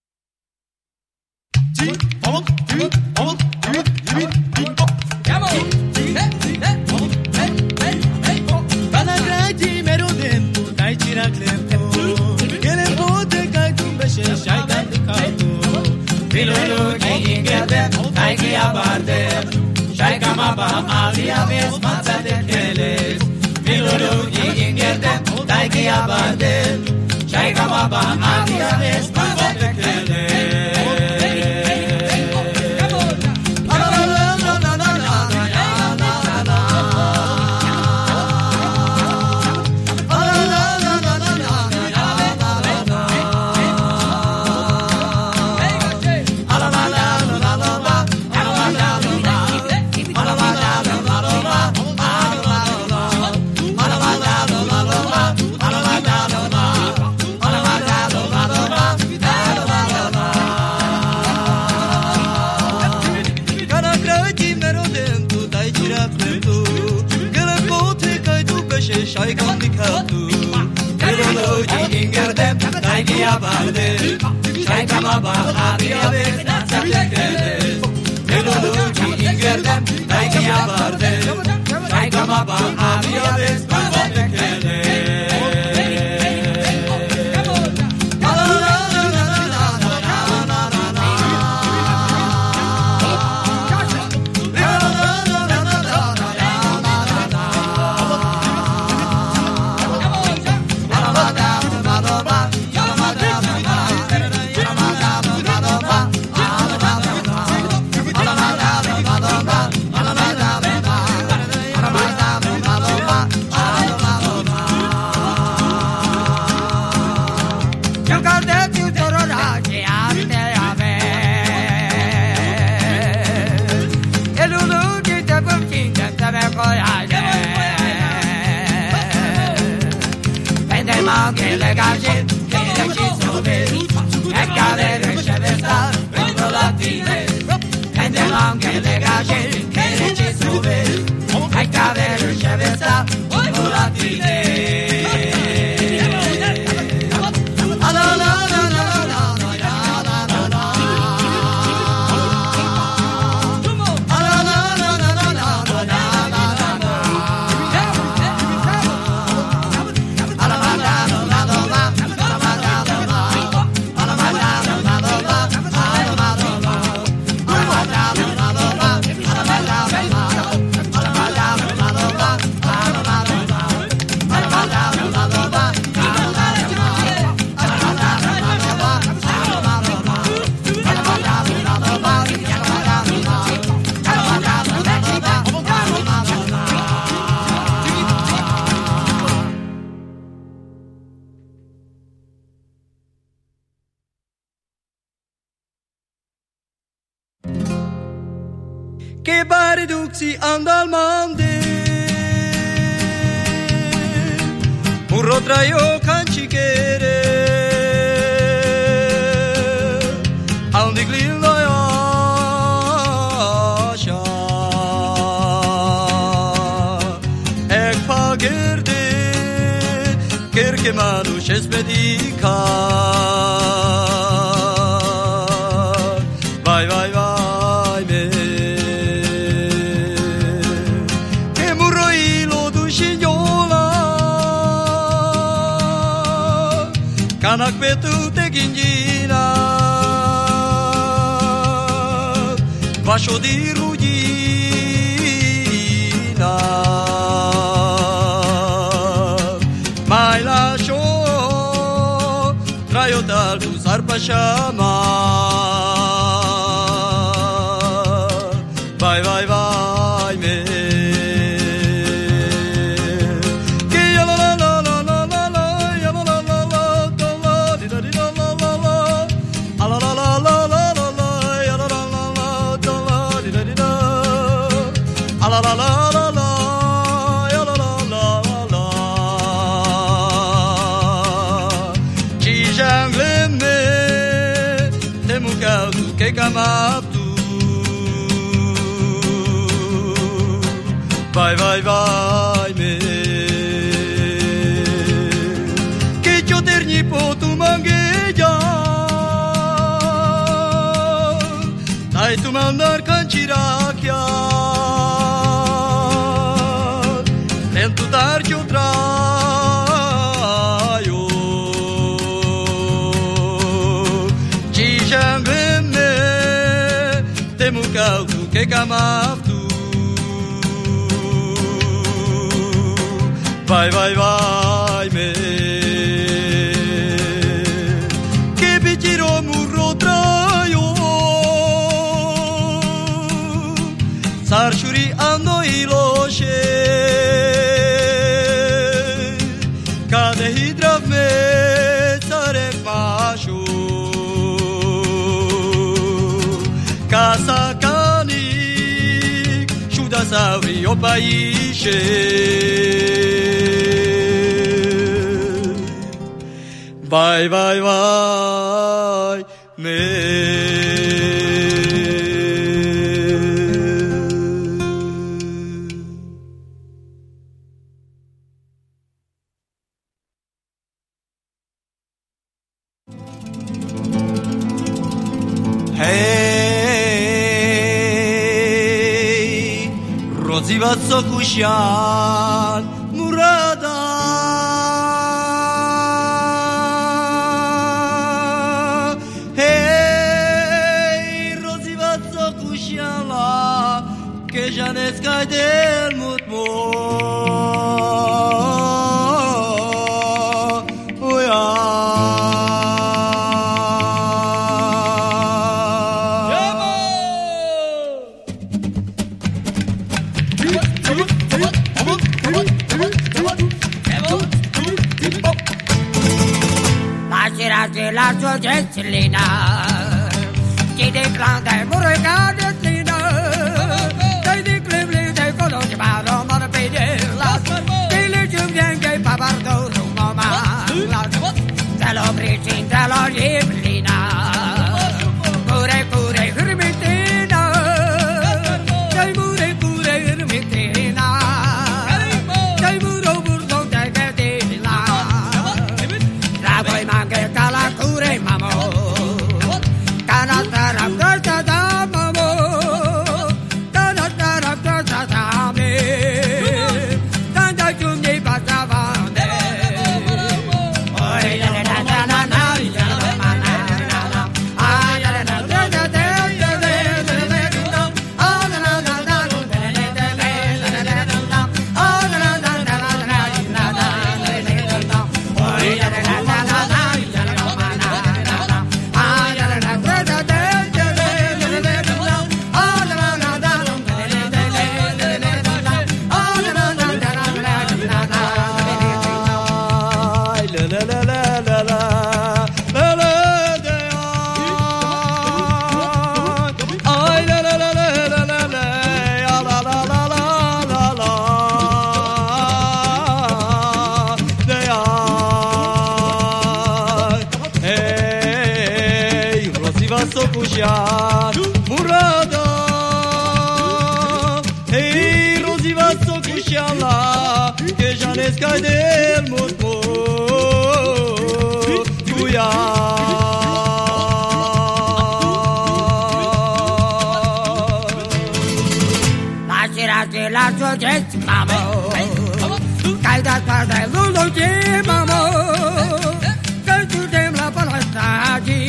Che bari duxi andal mande un rotraio cancichere al diglillo yasha ek pagirde kerke manush esbedika vai vai vai Anak betu teginjina Vasho di rugina Mai lascio Traio dal tu sarpashama Vai vai vai me la la la la caldo que camaptu. Vai, vai, vai, me. Que yo terni po tu mangueja. Dai tu mandar canchirakia. Lento dar que eu traio. Tijangame. Temo caldo que camaptu. Vai, vai, vai, me. Que pedirò murro traio. Sarshuri ando iloshe. Kade hidrav me sarek mashu. Kasakanik shuda savri o paishe. Vai, vai, vai, me. Hey, Rozivatso kushan murada. Janetska del mutmo oya La sera de la Georgina qui déclare des mourgas de la Liblina, cure cure hermitina, dai mure cure hermitina, dai muro burdo dai vedila, la voi manche cala cure mamo, cala tara casa da mamo, cala tara casa da me, tanta giungi passava. Murada, hey, Rosi Vasso Kushala, que Janeska del Mutmo, Tuya. La sera de la Georgette, mamo, Kaida Kada Lulu de mamo, Kantu dem la palastadi.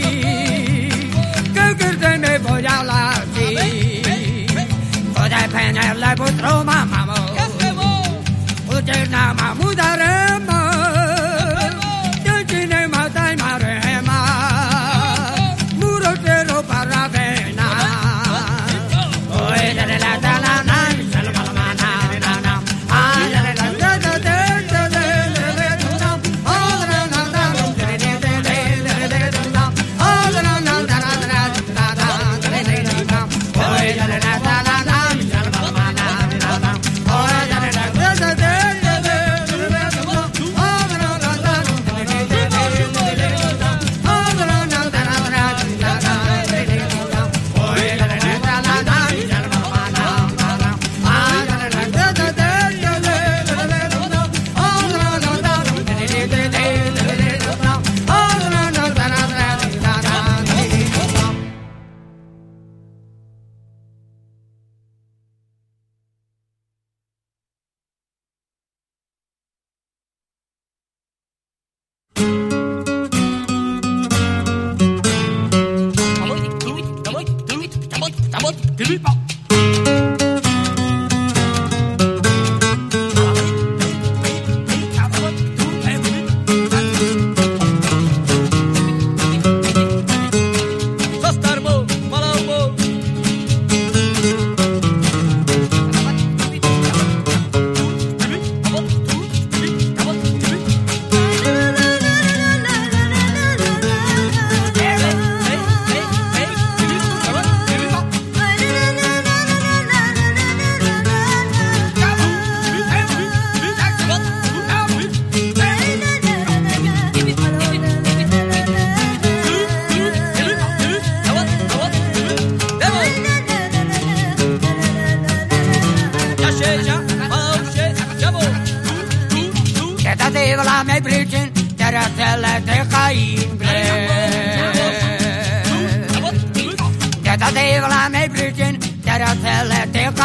Voy a la ti, voy a penar la potro mamamo, usted nada más mudarema, yo tiene más de marema, muro cero para vena, oye la la la la la la la la la la, ah la la la la la la la la la, oh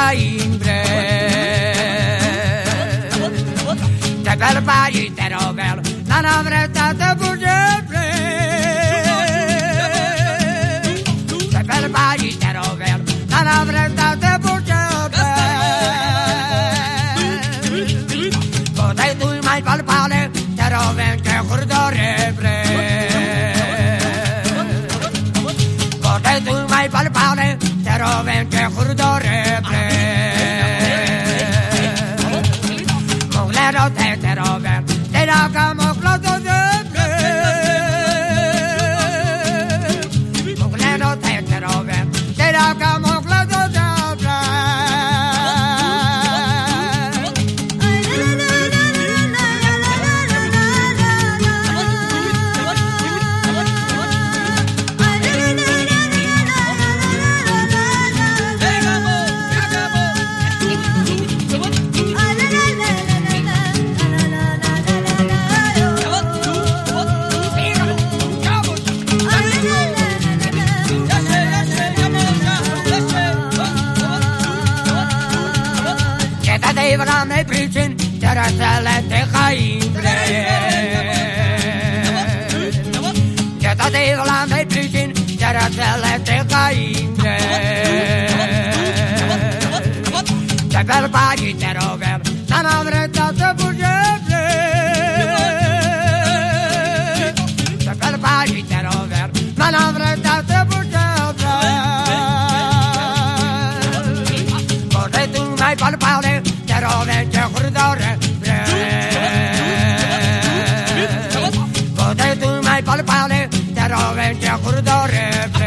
caimbre. Te bel pari te rovel, na navreta te bugebre. Te bel pari te rovel, na navreta te bugebre. Potai tu mai palpale, te roven che curdorebre. Potai tu mai palpale, te roven che curdorebre. Moglero te te roven, te ragamo clodo debre. Moglero te te roven, te ragamo clodo debre. Van me preaching, terra tele te caimbre. Jeta de van me preaching, terra tele te caimbre. Te bel pagi te rover, na navreta te bugebre. Te bel pagi te rover, na navreta te bugebre. Pote tu mai palpale, te roven che curdorebre. Pote tu mai palpale, te roven che curdorebre.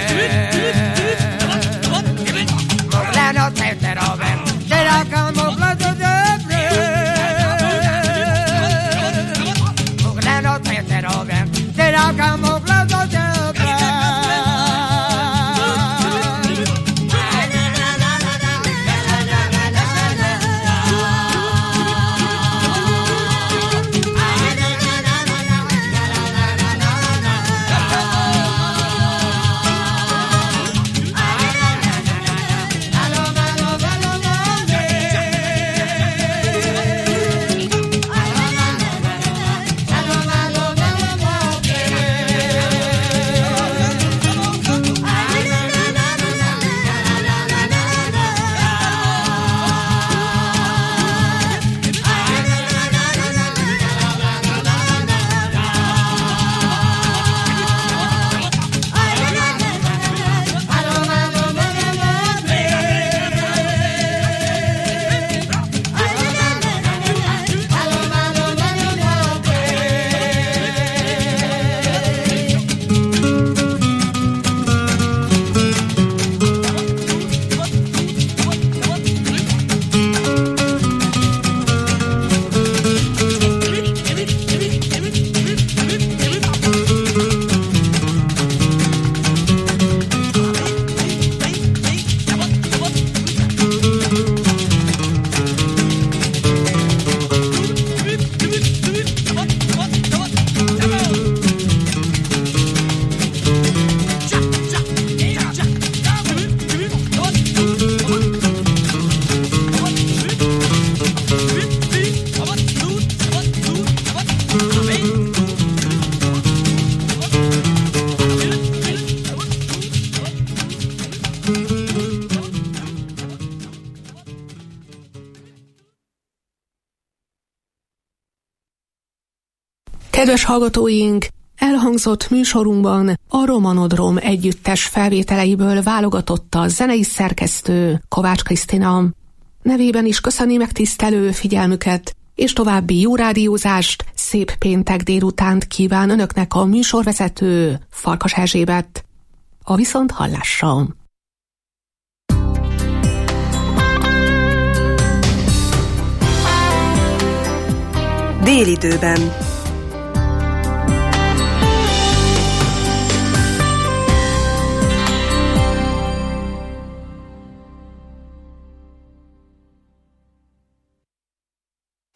Mogleno te te roven, te ragamo clodo debre. Mogleno te te roven, te ragamo clodo debre. Kedves hallgatóink, elhangzott műsorunkban a Romanodrom együttes felvételeiből válogatott a zenei szerkesztő Kovács Krisztina. Nevében is köszöni megtisztelő figyelmüket, és további jó rádiózást, szép péntek délutánt kíván önöknek a műsorvezető Farkas Erzsébet. A viszont hallásra! Délidőben.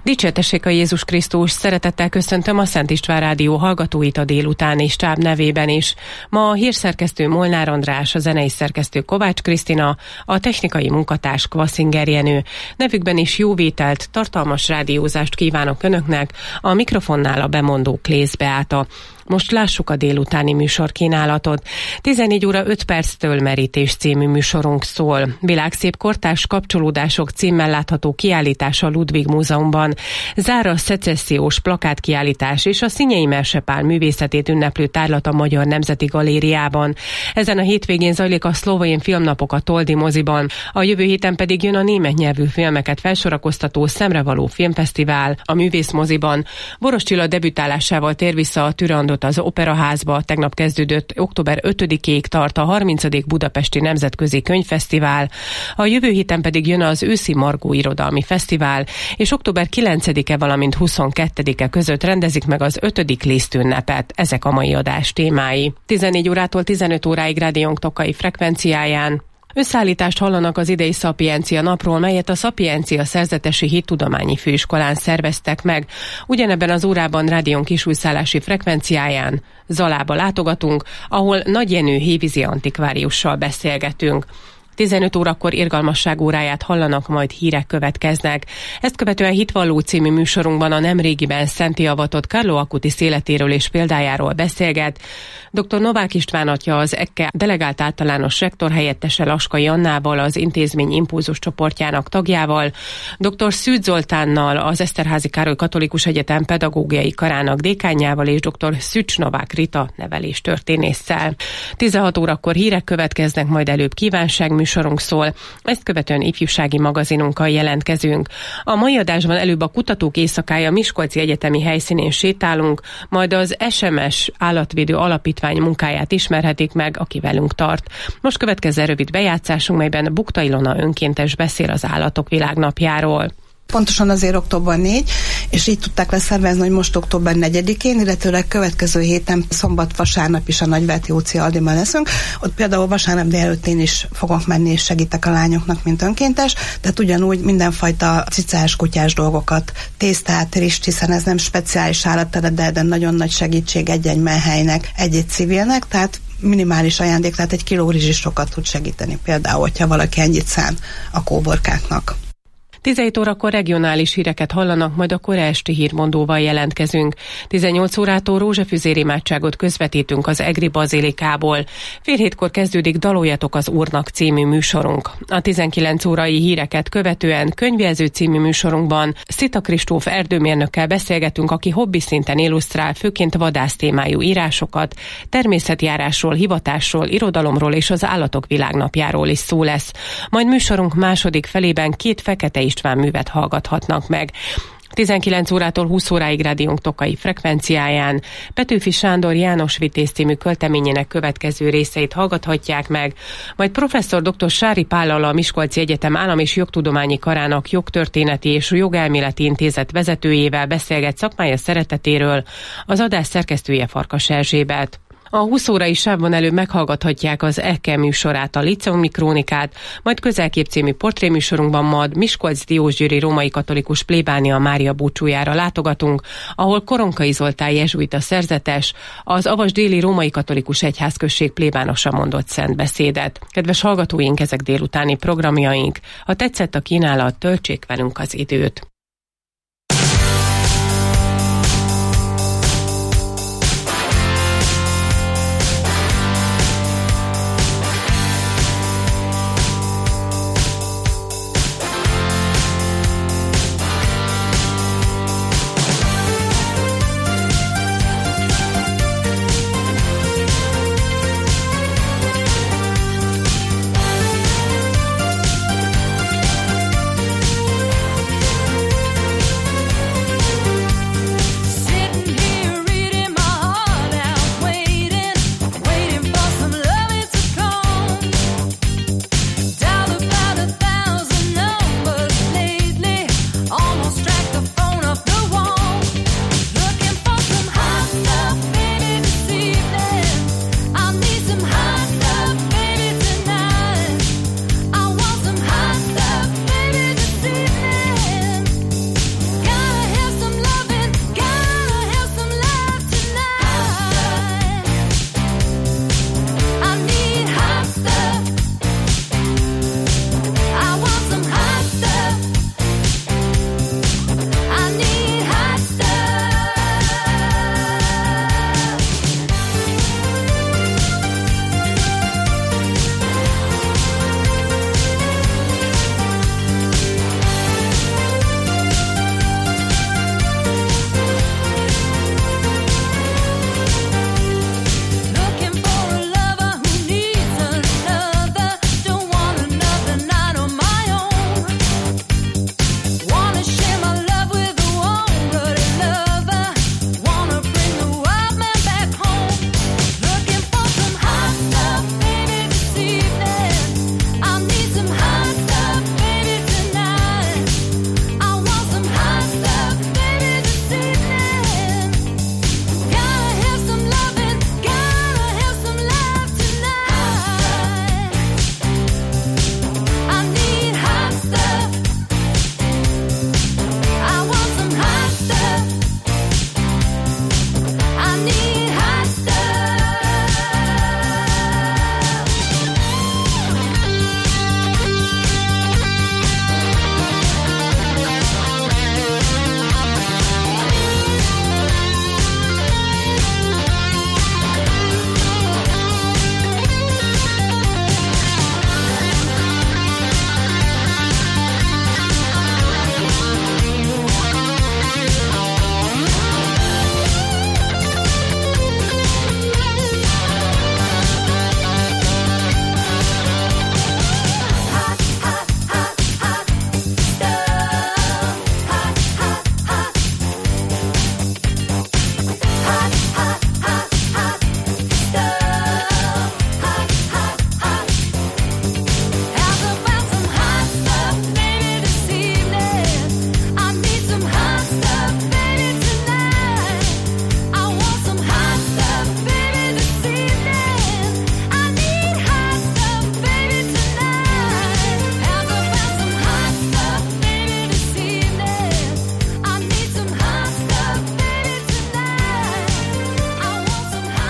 Dicsértessék a Jézus Krisztus, szeretettel köszöntöm a Szent István Rádió hallgatóit a délutáni stáb nevében is. Ma a hírszerkesztő Molnár András, a zenei szerkesztő Kovács Krisztina, a technikai munkatárs Kvaszinger Jenő. Nevükben is jó vételt, tartalmas rádiózást kívánok Önöknek, a mikrofonnál a bemondó Klész Beáta. Most lássuk a délutáni műsorkínálatot. tizennégy óra öt perctől Merítés című műsorunk szól. Világszép kortárs kapcsolódások címmel látható kiállítás a Ludwig Múzeumban. Zár a szecessziós plakátkiállítás és a Szinyei Mersepál művészetét ünneplő tárlat a Magyar Nemzeti Galériában. Ezen a hétvégén zajlik a Szlovén Filmnapok a Toldi moziban. A jövő héten pedig jön a német nyelvű filmeket felsorakoztató Szemrevaló Filmfesztivál a Művész moziban. Boros Csilla debütálásával tér vissza a Türandot az Operaházba, tegnap kezdődött, október ötödikéig tart a harmincadik Budapesti Nemzetközi Könyvfesztivál. A jövő héten pedig jön az Őszi Margó Irodalmi Fesztivál, és október kilencedike, valamint huszonkettedike között rendezik meg az ötödik lisztünnepet. Ezek a mai adás témái. tizennégy órától tizenöt óráig rádiónk Tokai frekvenciáján. Összeállítást hallanak az idei Szapiencia napról, melyet a Szapiencia Szerzetesi Hittudományi Főiskolán szerveztek meg. Ugyanebben az órában rádión kisújszállási frekvenciáján Zalába látogatunk, ahol Nagy Jenő hévízi antikváriussal beszélgetünk. tizenöt órakor irgalmasság óráját hallanak, majd hírek következnek. Ezt követően Hitvalló című műsorunkban a nemrégiben szentté avatott Carlo Acutis életéről és példájáról beszélget. dr. Novák István atya, az é ká delegált általános rektor helyettese Laskai Annával, az intézmény impulzus csoportjának tagjával, dr. Szűcs Zoltánnal, az Eszterházy Károly Katolikus Egyetem pedagógiai karának dékánjával és dr. Szűcs Novák Rita neveléstörténésszel. tizenhat órakor hírek következnek, majd előbb kívánság műsorunk szól, ezt követően ifjúsági magazinunkkal jelentkezünk. A mai adásban előbb a Kutatók Éjszakája Miskolci Egyetemi helyszínén sétálunk, majd az es em es Állatvédő Alapítvány munkáját ismerhetik meg, aki velünk tart. Most következzen rövid bejátszásunk, melyben Bukta Ilona önkéntes beszél az Állatok Világnapjáról. Pontosan azért október négy, és így tudták leszervezni, hogy most október negyedikén, illetőleg következő héten szombat, vasárnap is a Nagyverti Óci Aldiban leszünk. Ott például vasárnap délelőtt én is fogok menni, és segítek a lányoknak, mint önkéntes, tehát ugyanúgy mindenfajta cicás, kutyás dolgokat, tésztát, rist, hiszen ez nem speciális állatered, de, de nagyon nagy segítség egy-egy menhelynek, egy-egy civilnek, tehát minimális ajándék, tehát egy kiló rizs is sokat tud segíteni, például, hogyha valaki ennyit szán a kóborkáknak. tizenhét órakor regionális híreket hallanak, majd a kora esti hírmondóval jelentkezünk. tizennyolc órától rózsafüzér imádságot közvetítünk az Egri Bazilikából. Fél hétkor kezdődik Daloljatok az Úrnak című műsorunk. A tizenkilenc órai híreket követően Könyvjelző című műsorunkban Szita Kristóf erdőmérnökkel beszélgetünk, aki hobbi szinten illusztrál főként vadász témájú írásokat, természetjárásról, hivatásról, irodalomról és az Állatok Világnapjáról is szó lesz. Majd műsorunk második felében két Fekete István művet hallgathatnak meg. tizenkilenc órától húsz óráig rádiónk Tokai frekvenciáján Petőfi Sándor János Vitéz című költeményének következő részeit hallgathatják meg, majd professzor dr. Sári Pállal, a Miskolci Egyetem Állam- és Jogtudományi Karának Jogtörténeti és Jogelméleti Intézet vezetőjével beszélget szakmája szeretetéről, az adás szerkesztője Farkas Erzsébet. A húsz órai sávban előbb meghallgathatják az é ká műsorát, a Liceumi Krónikát, majd Közelkép című portréműsorunkban majd Miskolc Diósgyőri római katolikus plébánia Mária búcsújára látogatunk, ahol Koronkai Zoltán jezsuita szerzetes az Avas déli római katolikus egyházközség plébánosa mondott szent beszédet. Kedves hallgatóink, ezek délutáni programjaink. Ha tetszett a kínálat, töltsék velünk az időt.